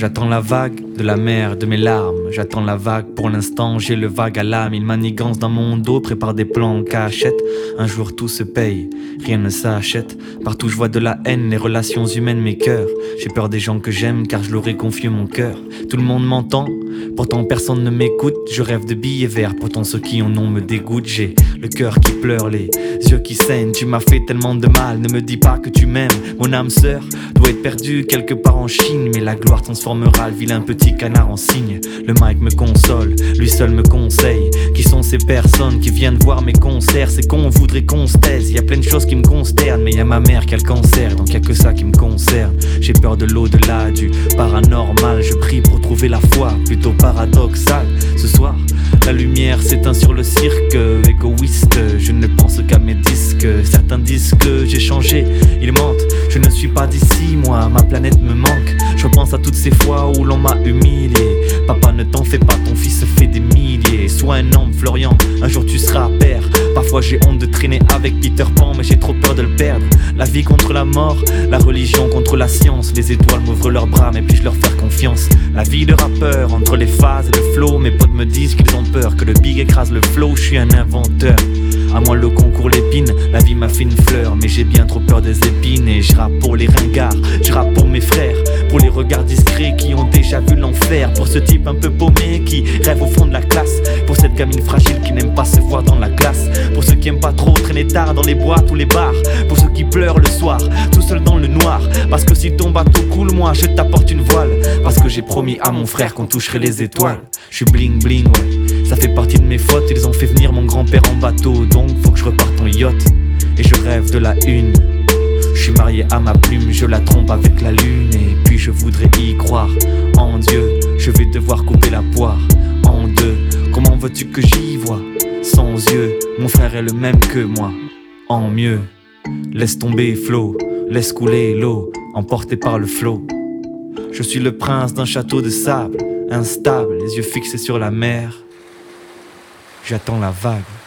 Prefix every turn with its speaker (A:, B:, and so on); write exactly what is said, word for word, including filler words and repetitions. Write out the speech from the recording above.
A: J'attends la vague de la mer, de mes larmes. J'attends la vague, pour l'instant j'ai le vague à l'âme. Il manigance dans mon dos, prépare des plans en cachette. Un jour tout se paye, rien ne s'achète. Partout je vois de la haine, les relations humaines, mes cœurs. J'ai peur des gens que j'aime car je leur ai confié mon cœur. Tout le monde m'entend, pourtant personne ne m'écoute. Je rêve de billets verts, pourtant ceux qui en ont me dégoûtent. J'ai le cœur qui pleure, les yeux qui saignent. Tu m'as fait tellement de mal, ne me dis pas que tu m'aimes. Mon âme sœur doit être perdue quelque part en Chine, mais la gloire transformera le vilain petit canard en cygne. Le mic me console, lui seul me conseille. Qui sont ces personnes qui viennent voir mes concerts? C'est qu'on voudrait qu'on se taise, y a plein de choses qui me consternent. Mais y a ma mère qui a le cancer, donc y a que ça qui me concerne. J'ai peur de l'au-delà, du paranormal. Je prie pour trouver la foi, plutôt paradoxal. Ce soir, la lumière s'éteint sur le cirque. Égoïste, je ne pense qu'à mes disques. Certains disent que j'ai changé, ils mentent. Je ne suis pas d'ici, moi, ma planète me manque. Je pense à toutes ces fois où l'on m'a humilié. Papa, ne t'en fais pas, ton fils se fait des milliers. Sois un homme, Florian, un jour tu seras père. Parfois j'ai honte de traîner avec Peter Pan, mais j'ai trop peur de le perdre. La vie contre la mort, la religion contre la science. Les étoiles m'ouvrent leurs bras, mais puis-je leur faire confiance? La vie de rappeur, entre les phases et le flow. Mes potes me disent qu'ils ont peur que le big écrase le flow. Je suis un inventeur, à moi le concours l'épine. La vie m'a fait une fleur, mais j'ai bien trop peur des épines. Et je rappe pour les ringards, je rappe pour mes frères, pour les regards discrets qui ont déjà vu l'enfer. Pour ce type un peu paumé qui rêve au fond de la classe. Pour cette gamine fragile qui n'aime pas se voir dans la glace. Pour ceux qui aiment pas trop traîner tard dans les boîtes ou les bars. Pour ceux qui pleurent le soir, tout seul dans le noir. Parce que si ton bateau coule, moi je t'apporte une voile. Parce que j'ai promis à mon frère qu'on toucherait les étoiles. Je suis bling bling, ouais, ça fait partie de mes fautes. Ils ont fait venir mon grand-père en bateau, donc faut que je reparte en yacht. Et je rêve de la une. Je suis marié à ma plume, je la trompe avec la lune. Et puis je voudrais y croire en Dieu. Je vais devoir couper la poire en deux. Comment veux-tu que j'y vois sans yeux? Mon frère est le même que moi, en mieux. Laisse tomber Flo, laisse couler l'eau, emporté par le flot. Je suis le prince d'un château de sable, instable, les yeux fixés sur la mer. J'attends la vague.